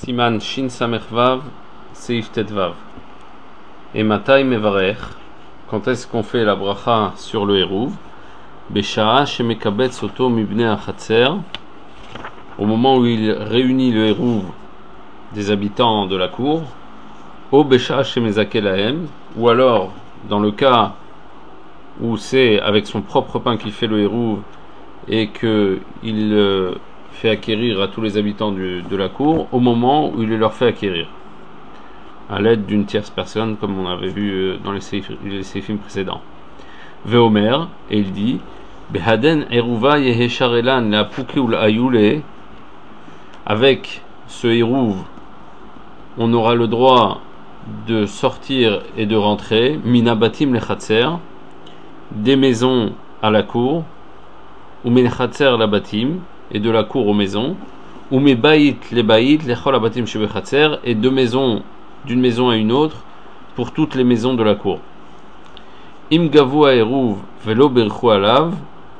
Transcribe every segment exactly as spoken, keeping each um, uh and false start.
Siman Shin Samech Vav Seif Tet Vav. Et Matai Mevarech, quand est-ce qu'on fait la bracha sur le Hérouv? Besha'a Shemekabet Soto Mibne Achatzer, au moment où il réunit le Hérouv des habitants de la cour, O Besha'a Shemezake Lahem, ou alors dans le cas où c'est avec son propre pain qu'il fait le Hérouv et qu'il euh, fait acquérir à tous les habitants du, de la cour au moment où il les leur fait acquérir à l'aide d'une tierce personne, comme on avait vu dans les séifim précédents. Veomer, et il dit Behaden Eruva Yehesharelan la Pukiul Ayule, avec ce Hérouv on aura le droit de sortir et de rentrer Minabatim Lechatzer, des maisons à la cour, ou Menchatzer la Batim, et de la cour aux maisons, ou Mebayit les Bayit, Lechol Abatim Shebechatzer, et de maisons d'une maison à une autre pour toutes les maisons de la cour. Im gavu Hérouv velo berchu alav,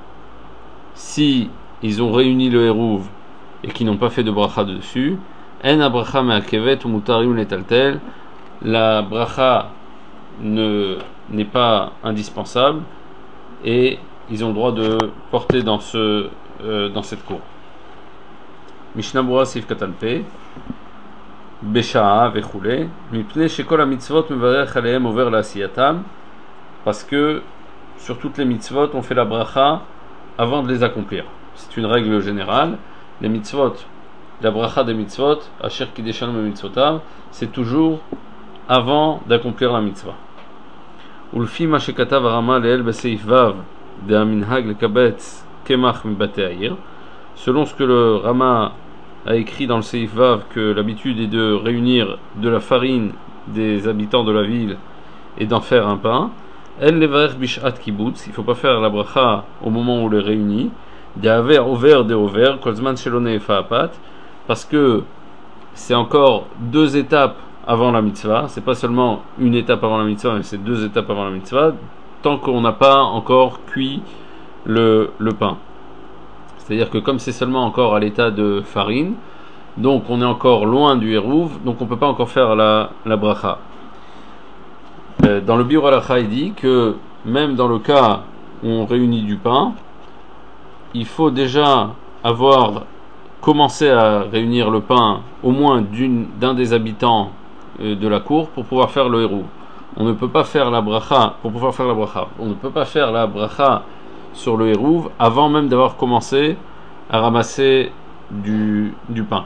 si ils ont réuni le Hérouv et qu'ils n'ont pas fait de bracha dessus, en abracha me'akevet ou mutarim letaltel, la bracha ne n'est pas indispensable et ils ont le droit de porter dans ce euh, dans cette cour. Mishnah Berurah Seif Katan Pe Besha'a vechule mipnei shekol hamitzvot mevarech alehem over la'asiyatam, parce que sur toutes les mitzvot on fait la bracha avant de les accomplir. C'est une règle générale. Les mitzvot, la bracha des mitzvot, asher kideshanu mitzvotav, c'est toujours avant d'accomplir la mitzvah. Ulfi ma shekatav Rama leel beseif vav de aminhag lekabetz kemach mibate ha'ir, selon ce que le Rama a écrit dans le Seif Vav, que l'habitude est de réunir de la farine des habitants de la ville et d'en faire un pain. El levarech bishat kibbutz, il ne faut pas faire la bracha au moment où on les réunit. De haver over de over kolzman shelone fa'apat, parce que c'est encore deux étapes avant la mitzvah. C'est pas seulement une étape avant la mitzvah, mais c'est deux étapes avant la mitzvah, tant qu'on n'a pas encore cuit le, le pain. C'est-à-dire que comme c'est seulement encore à l'état de farine, donc on est encore loin du Hérouv, donc on ne peut pas encore faire la, la bracha. Euh, dans le Biur Halacha, il dit que même dans le cas où on réunit du pain, il faut déjà avoir commencé à réunir le pain au moins d'une, d'un des habitants euh, de la cour pour pouvoir faire le Hérouv. On ne peut pas faire la bracha, pour pouvoir faire la bracha, on ne peut pas faire la bracha sur le Hérouv avant même d'avoir commencé à ramasser du, du pain.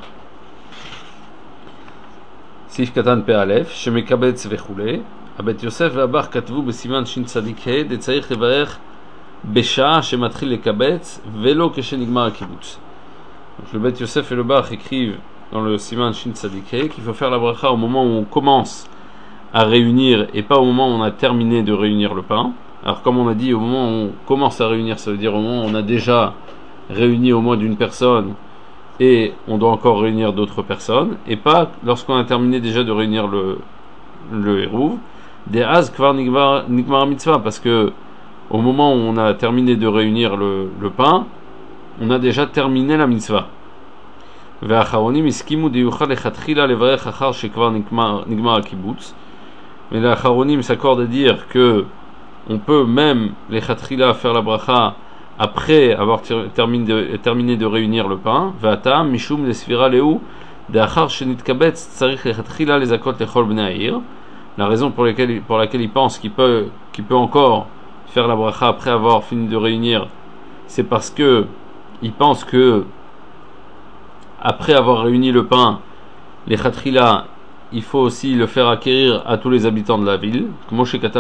Sif Katan Pe Alef, Shemekabetz vechule, Abet Yosef ve'abar katvu besiman shin tzadik he, de tzarich levarech besha shematril lekabetz, velo keshenigmar akibutz. Donc le Bet Yosef et le Bar écrivent dans le siman shin tzadik he qu'il faut faire la bracha au moment où on commence à réunir et pas au moment où on a terminé de réunir le pain. Alors comme on a dit, au moment où on commence à réunir, ça veut dire au moment où on a déjà réuni au moins d'une personne et on doit encore réunir d'autres personnes, et pas lorsqu'on a terminé déjà de réunir le, le Hérouv. Des az kvar nigmar mitzvah, parce que au moment où on a terminé de réunir le, le pain, on a déjà terminé la mitzvah. Ve'acharonim iskimu deyuchal lechatchila levarech achar shekvar nigmar akibutz. Mais les acharonim s'accordent à dire que on peut même les khatrila faire la bracha après avoir terminé de, terminé de réunir le pain. V'ata mishum lesfira leu de'achar shenitkabetz tzarich lechatchila lezakot lechol bnei ha'ir. La raison pour laquelle pour laquelle il pense qu'il peut qu'il peut encore faire la bracha après avoir fini de réunir, c'est parce que il pense que après avoir réuni le pain, les khatrila, il faut aussi le faire acquérir à tous les habitants de la ville, comme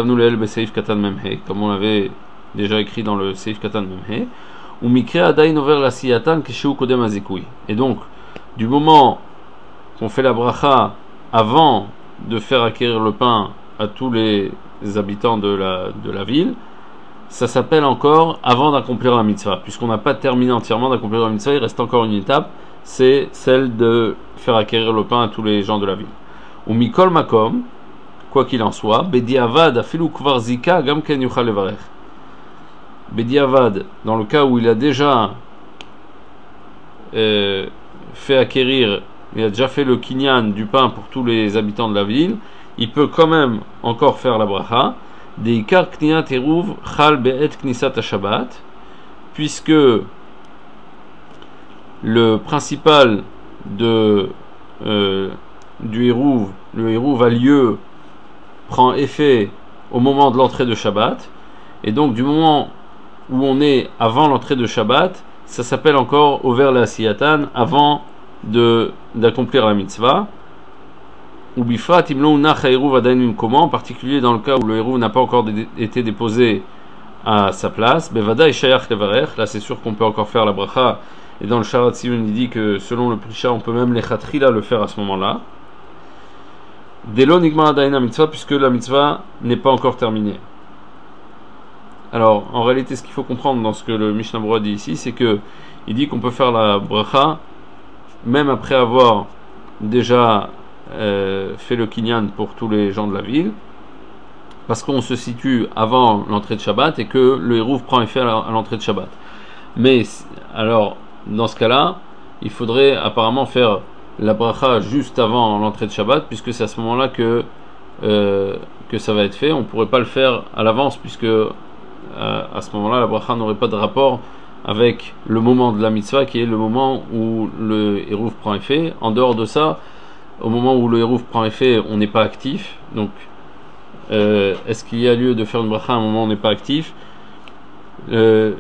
on l'avait déjà écrit dans le Seif Katan Memhe, ou Mikre Adain over la Siyatan Keshu Kodem Azekui. Et donc, du moment qu'on fait la bracha avant de faire acquérir le pain à tous les habitants de la, de la ville, ça s'appelle encore avant d'accomplir la mitzvah, puisqu'on n'a pas terminé entièrement d'accomplir la mitzvah, il reste encore une étape, c'est celle de faire acquérir le pain à tous les gens de la ville. Ou mikol makom, quoi qu'il en soit, bediavad afilu kvar zika gam ken yuchal levarech. Bediavad, dans le cas où il a déjà euh, fait acquérir il a déjà fait le kinyan du pain pour tous les habitants de la ville, il peut quand même encore faire la bracha. Deikar kniyat eruv chal be'et knisat Shabbat, puisque le principal de euh, du eruv, le eruv a lieu, prend effet au moment de l'entrée de Shabbat, et donc du moment où on est avant l'entrée de Shabbat, ça s'appelle encore over la siyatan, avant de d'accomplir la mitzvah. Ou bifrat imlo nach eruv adain comment, en particulier dans le cas où le eruv n'a pas encore dé- été déposé à sa place. Bevada et shayach levarech, là c'est sûr qu'on peut encore faire la bracha. Et dans le Sharat Tziyun, il dit que selon le Prisha, on peut même les chatrila le faire à ce moment-là. Delo nigmar adain mitzvah, puisque la mitzvah n'est pas encore terminée. Alors, en réalité, ce qu'il faut comprendre dans ce que le Mishnah Berurah dit ici, c'est que il dit qu'on peut faire la bracha même après avoir déjà euh, fait le kinyan pour tous les gens de la ville, parce qu'on se situe avant l'entrée de Shabbat et que le eruv prend effet à l'entrée de Shabbat. Mais alors, dans ce cas-là, il faudrait apparemment faire la bracha juste avant l'entrée de Shabbat, puisque c'est à ce moment-là que euh, que ça va être fait. On ne pourrait pas le faire à l'avance, puisque euh, à ce moment-là, la bracha n'aurait pas de rapport avec le moment de la mitzvah, qui est le moment où le eruv prend effet. En dehors de ça, au moment où le eruv prend effet, on n'est pas actif. Donc, euh, est-ce qu'il y a lieu de faire une bracha à un moment où on n'est pas actif? euh,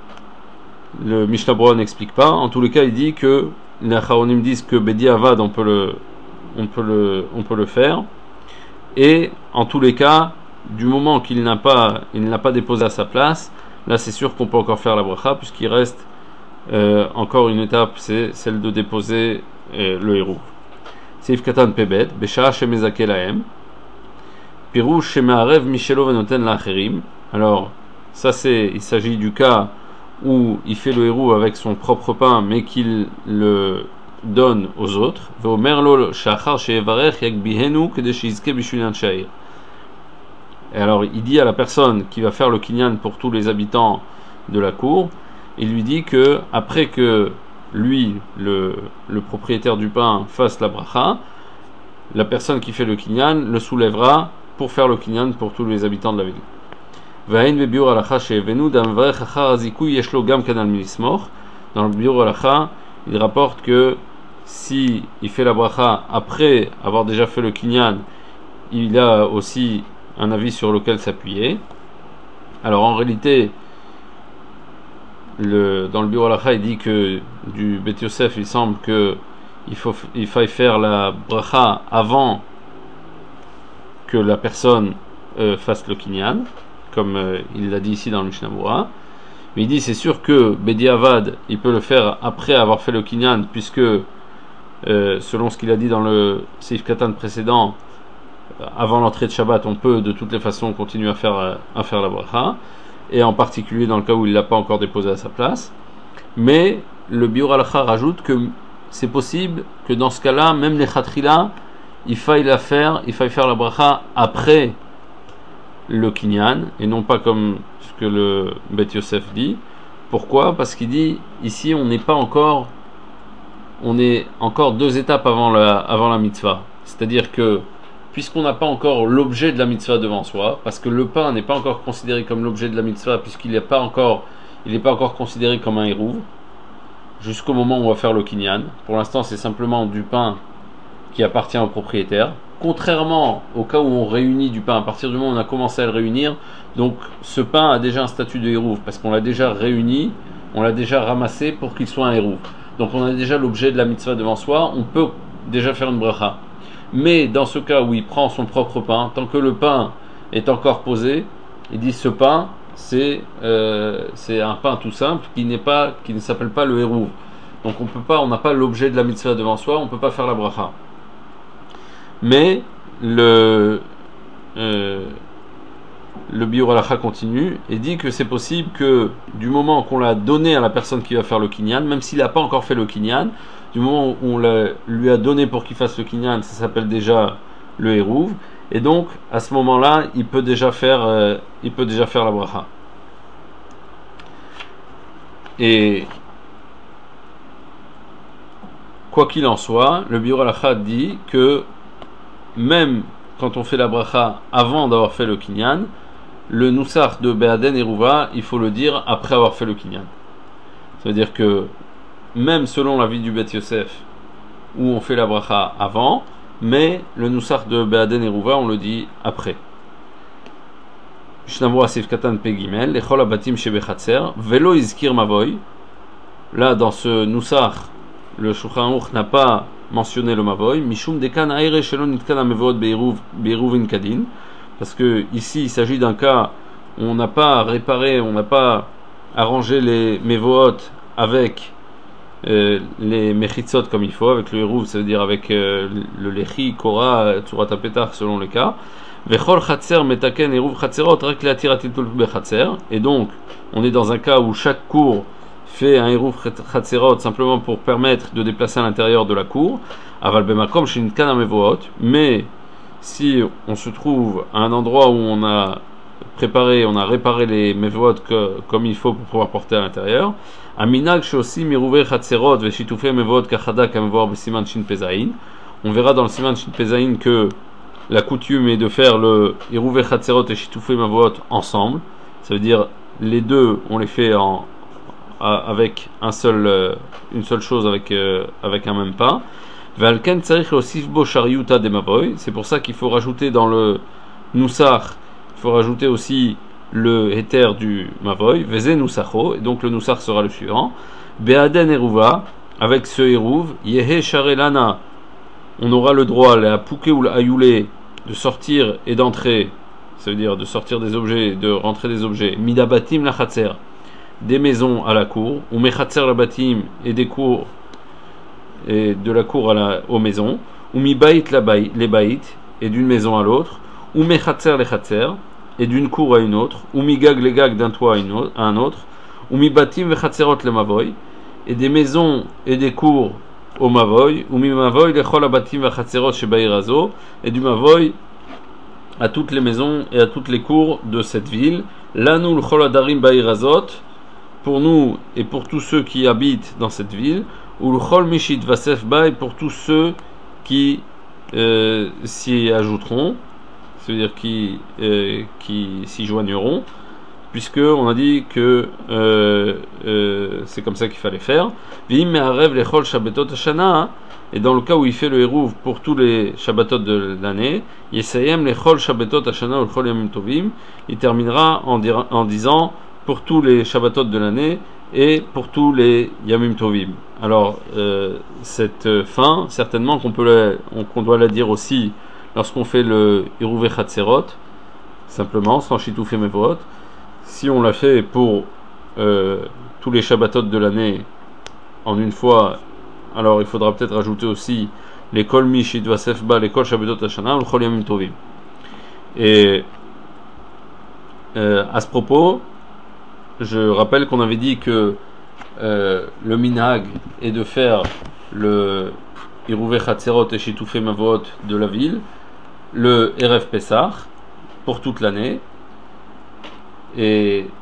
Le Mishnah Berurah n'explique pas. En tous les cas, il dit que les Acharonim disent que Bedi Avad, on peut le, on peut le, on peut le faire. Et en tous les cas, du moment qu'il n'a pas, il ne l'a pas déposé à sa place, là c'est sûr qu'on peut encore faire la bracha, puisqu'il reste euh, encore une étape, c'est celle de déposer euh, le héros. Seif katan pebet, besha shemezake lahem, pirouche shemearev michelo venoten lacherim. Alors ça c'est, il s'agit du cas où il fait le héros avec son propre pain, mais qu'il le donne aux autres. Et alors il dit à la personne qui va faire le kinyan pour tous les habitants de la cour, il lui dit que après que lui, le, le propriétaire du pain, fasse la bracha, la personne qui fait le kinyan le soulèvera pour faire le kinyan pour tous les habitants de la ville. Dans le biur halacha, il rapporte que si il fait la bracha après avoir déjà fait le kinyan, il a aussi un avis sur lequel s'appuyer. Alors en réalité, le, dans le biur halacha, il dit que du Bet Yosef, il semble que il faut il faille faire la bracha avant que la personne euh, fasse le kinyan, comme euh, il l'a dit ici dans le Mishnah Berurah. Mais il dit c'est sûr que Bedi Avad, il peut le faire après avoir fait le kinyan, puisque euh, selon ce qu'il a dit dans le Seif Katan précédent, avant l'entrée de Shabbat, on peut de toutes les façons continuer à faire, à faire la bracha, et en particulier dans le cas où il ne l'a pas encore déposé à sa place. Mais le Biur Halacha rajoute que c'est possible que dans ce cas-là, même les Khatrila, il faille la faire, il faille faire la bracha après le kinyan, et non pas comme ce que le Bet Yosef dit. Pourquoi? Parce qu'il dit ici on n'est pas encore, on est encore deux étapes avant la, avant la mitzvah. C'est-à-dire que puisqu'on n'a pas encore l'objet de la mitzvah devant soi, parce que le pain n'est pas encore considéré comme l'objet de la mitzvah, puisqu'il n'est pas encore, il n'est pas encore considéré comme un hérouv, jusqu'au moment où on va faire le kinyan. Pour l'instant, c'est simplement du pain qui appartient au propriétaire. Contrairement au cas où on réunit du pain, à partir du moment où on a commencé à le réunir, donc ce pain a déjà un statut de hérouv, parce qu'on l'a déjà réuni, on l'a déjà ramassé pour qu'il soit un hérouv. Donc on a déjà l'objet de la mitzvah devant soi, on peut déjà faire une bracha. Mais dans ce cas où il prend son propre pain, tant que le pain est encore posé, il dit ce pain, c'est euh, c'est un pain tout simple qui n'est pas, qui ne s'appelle pas le hérouv. Donc on peut pas, on n'a pas l'objet de la mitzvah devant soi, on peut pas faire la bracha. Mais le euh, le Biur Halacha continue et dit que c'est possible que du moment qu'on l'a donné à la personne qui va faire le kinyan, même s'il n'a pas encore fait le kinyan, du moment où on l'a, lui a donné pour qu'il fasse le kinyan, ça s'appelle déjà le hérouv, et donc à ce moment-là, il peut déjà faire, euh, il peut déjà faire la bracha. Et quoi qu'il en soit, le Biur Halacha dit que même quand on fait la bracha avant d'avoir fait le kinyan, le Nusach de Be'aden et Rouva, il faut le dire après avoir fait le kinyan. Ça veut dire que même selon la vie du Bet Yosef, où on fait la bracha avant, mais le Nusach de Be'aden et Rouva, on le dit après. Shnamur Asif Katan Pegimel, Lechol Abatim Shebechatzer, Velo Izkir Mavoy. Là, dans ce Nusach, le Shulchan Aruch n'a pas mentionné le Mavoy, Mishum Dekan Aire Shelon Nitkan Amevot Beiruvin Kadin, parce que ici il s'agit d'un cas où on n'a pas réparé, on n'a pas arrangé les Mevoot avec euh, les Mechitzot comme il faut, avec le Eruv, ça veut dire avec euh, le Lechi, Korah, Tzurat HaPetach selon les cas. Vechol Chatzer Metaken Eruv Chatzerot Rek Leatiratil Tul Bechatzer, et donc on est dans un cas où chaque cour fait un Eruv Chatzerot simplement pour permettre de déplacer à l'intérieur de la cour, Aval Bemakom Shinitkan Amevoot, mais si on se trouve à un endroit où on a préparé, on a réparé les Mevoot comme il faut pour pouvoir porter à l'intérieur, Aminag Shosi Mirouve Chatzerot Veshitufe Mevoot Kachada Kamevoar Besiman Shin Pezain, on verra dans le Siman Shin Pezain que la coutume est de faire le Irouvé Chatzerot et Shitoufé Mavot ensemble. Ça veut dire les deux, on les fait en, avec un seul, euh, une seule chose avec, euh, avec un même pas. Valken Tsarich Osif Bo Shariuta de Mavoy. C'est pour ça qu'il faut rajouter dans le Nusach, il faut rajouter aussi le Héter du Mavoy. Veze Nusacho, et donc le Nusach sera le suivant. Beaden Eruva, avec ce Eruv, Yehe Sharelana, on aura le droit, la Pouké ou la Ayoulé, de sortir et d'entrer, ça veut dire de sortir des objets, de rentrer des objets, midabatim la chatzer, des maisons à la cour, ou mechatzer la batim, et des cours, et de la cour à la, aux maisons, ou mi baït la baït, les baït, et d'une maison à l'autre, ou mechatzer les chatzer, et d'une cour à une autre, ou mi gag les gag d'un toit à, une autre, à un autre, ou mi batim vechatzerot le mavoy, et des maisons et des cours au Mavoy, ou mi Mavoy, lechol abatim vachatzerot shebairazo, et du Mavoy à toutes les maisons et à toutes les cours de cette ville. Lanu lechol adarim bairazot, pour nous et pour tous ceux qui habitent dans cette ville, ou lechol mishit vasef bay, pour tous ceux qui euh, s'y ajouteront, c'est-à-dire qui, euh, qui s'y joigneront, puisque on a dit que euh, euh, c'est comme ça qu'il fallait faire. Et dans le cas où il fait le Hérouv pour tous les Shabbatot de l'année, il terminera en, dire, en disant pour tous les Shabbatot de l'année et pour tous les Yamim Tovim. Alors euh, cette fin, certainement qu'on peut la, on, qu'on doit la dire aussi lorsqu'on fait le Hérouv et Chatzerot, simplement sans Shitouf et Mevot. Si on l'a fait pour euh, tous les Shabbatot de l'année en une fois, alors il faudra peut-être rajouter aussi les Kol Mishit Vasef Ba, les Kol Shabbatot Hashana, ou le Chol Yamim Tovim. Et euh, à ce propos, je rappelle qu'on avait dit que euh, le minhag est de faire le Irouvé Chatzerot et Shitoufé Mavot de la ville, le Erev Pessah pour toute l'année. Et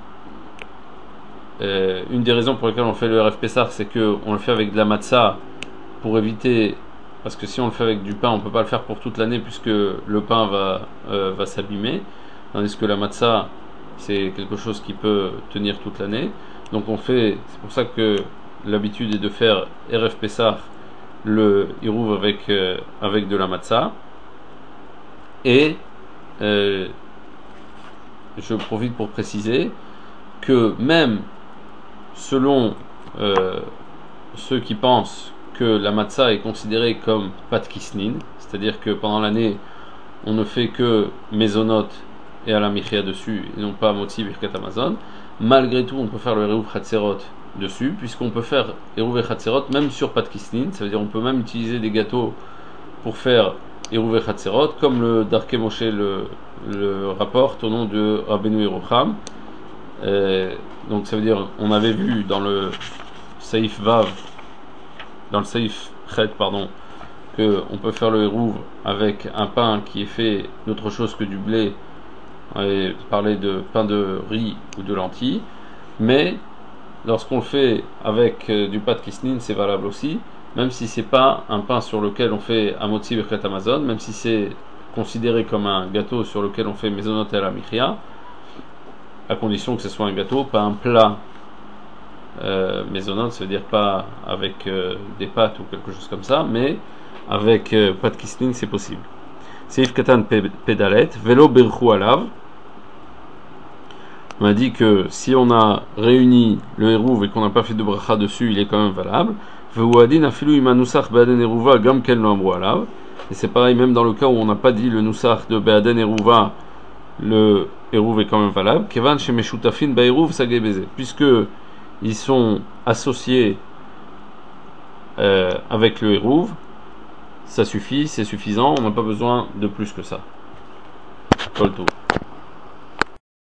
euh, une des raisons pour lesquelles on fait le R F Pessah, c'est qu'on le fait avec de la matzah pour éviter, parce que si on le fait avec du pain, on ne peut pas le faire pour toute l'année puisque le pain va, euh, va s'abîmer, tandis que la matzah c'est quelque chose qui peut tenir toute l'année. Donc on fait, c'est pour ça que l'habitude est de faire R F Pessah, le Irouv avec, euh, avec de la matzah. Et euh, je profite pour préciser que même selon euh, ceux qui pensent que la matzah est considérée comme pat kisnin, c'est-à-dire que pendant l'année on ne fait que mezonot et à la michia dessus et non pas motzi birkat amazon, malgré tout on peut faire le eruv chatzerot dessus, puisqu'on peut faire eruv chatzerot même sur pat kisnin, ça veut dire on peut même utiliser des gâteaux pour faire eruv chatzerot, comme le Darke Moshe le le rapporte au nom de Rabbeinu Yerucham. Euh, donc ça veut dire, on avait vu dans le Saïf Vav, dans le Saïf Chet, pardon, que on peut faire le Hérouv avec un pain qui est fait d'autre chose que du blé. On avait parlé de pain de riz ou de lentilles, mais lorsqu'on le fait avec du pat kisnin, c'est valable aussi. même si c'est pas un pain sur lequel on fait Amotzi Birkat Hamazon, même si c'est considéré comme un gâteau sur lequel on fait Mezonot El Amichia, à condition que ce soit un gâteau, pas un plat euh, Mezonot, ça veut dire pas avec euh, des pâtes ou quelque chose comme ça, mais avec euh, pâte kisling, c'est possible. Seif Katan Pedalet, Velo Berchu Alav. On a dit que si on a réuni le hérouv et qu'on n'a pas fait de bracha dessus, il est quand même valable. Et c'est pareil, même dans le cas où on n'a pas dit le nusach de Be'aden Eruva, le hérouv est quand même valable. Kevan chez Meshutafin Be'eruv Sagebeze. Puisque ils sont associés euh, avec le hérouv, ça suffit, c'est suffisant, on n'a pas besoin de plus que ça. Colto.